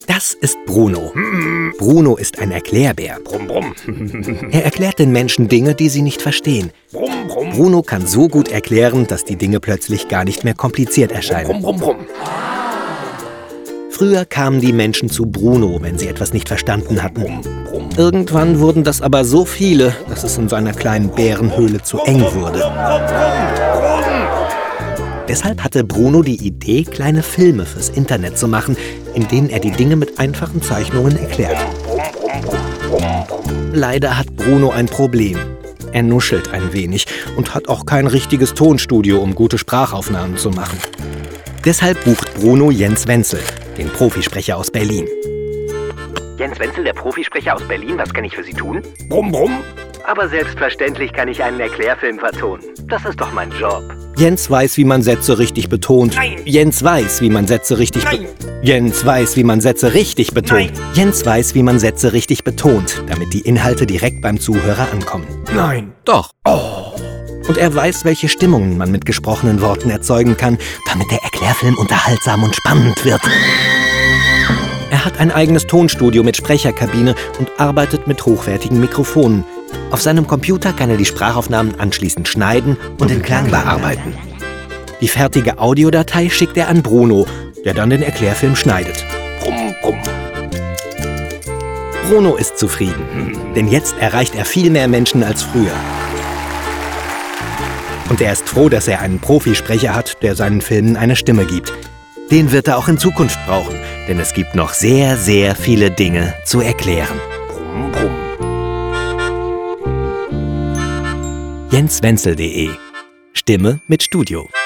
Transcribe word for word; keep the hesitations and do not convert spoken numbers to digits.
Das ist Bruno. Bruno ist ein Erklärbär. Brumm, brumm. Er erklärt den Menschen Dinge, die sie nicht verstehen. Brumm, brumm. Bruno kann so gut erklären, dass die Dinge plötzlich gar nicht mehr kompliziert erscheinen. Brumm, brumm, brumm. Früher kamen die Menschen zu Bruno, wenn sie etwas nicht verstanden hatten. Brumm, brumm. Irgendwann wurden das aber so viele, dass es in seiner kleinen Bärenhöhle zu eng wurde. Deshalb hatte Bruno die Idee, kleine Filme fürs Internet zu machen, in denen er die Dinge mit einfachen Zeichnungen erklärt. Leider hat Bruno ein Problem. Er nuschelt ein wenig und hat auch kein richtiges Tonstudio, um gute Sprachaufnahmen zu machen. Deshalb bucht Bruno Jens Wenzel, den Profisprecher aus Berlin. Jens Wenzel, der Profisprecher aus Berlin, was kann ich für Sie tun? Brumm, brumm. Aber selbstverständlich kann ich einen Erklärfilm vertonen. Das ist doch mein Job. Jens weiß, wie man Sätze richtig betont. Nein. Jens weiß, wie man Sätze richtig Nein. betont. Jens weiß, wie man Sätze richtig betont. Nein. Jens weiß, wie man Sätze richtig betont, damit die Inhalte direkt beim Zuhörer ankommen. Nein. Doch. Oh. Und er weiß, welche Stimmungen man mit gesprochenen Worten erzeugen kann, damit der Erklärfilm unterhaltsam und spannend wird. Er hat ein eigenes Tonstudio mit Sprecherkabine und arbeitet mit hochwertigen Mikrofonen. Auf seinem Computer kann er die Sprachaufnahmen anschließend schneiden und in Klang bearbeiten. Die fertige Audiodatei schickt er an Bruno, der dann den Erklärfilm schneidet. Brumm, brumm. Bruno ist zufrieden, denn jetzt erreicht er viel mehr Menschen als früher. Und er ist froh, dass er einen Profisprecher hat, der seinen Filmen eine Stimme gibt. Den wird er auch in Zukunft brauchen, denn es gibt noch sehr, sehr viele Dinge zu erklären. Brumm, brumm. jens wenzel punkt de. Stimme mit Studio.